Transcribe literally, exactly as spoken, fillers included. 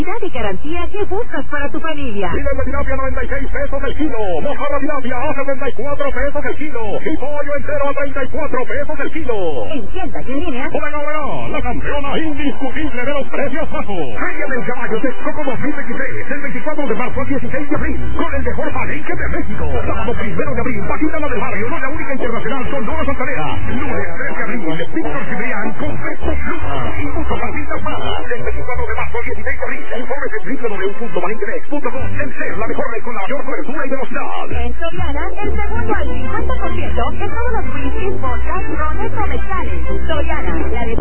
y garantía que buscas para tu familia. Filet de tilapia noventa y seis pesos el kilo. Mojarra tilapia a setenta y cuatro pesos el kilo. Y pollo entero a treinta y cuatro pesos el kilo. En tiendas y en línea. Omega Omega, la campeona indiscutible de los precios bajos. Feria del Caballo de Coco dos mil veintitrés, del veinticuatro de marzo al dieciséis de abril, con el mejor palenque de México. Sábado primero de abril, Paquita la del Barrio, no la única internacional con Dora Santanera. Lunes tres de abril, Víctor Cibrián con Festo Pluma. Y muchos artistas más. Del veinticuatro de marzo al dieciséis de abril, informes en doble u doble u doble u punto malinquedex punto com. El ser la mejor red con la mayor cobertura y velocidad. En Soriana, el segundo al cincuenta por ciento en todos los whiskies, vodkas, rones o mezcales. Soriana, la de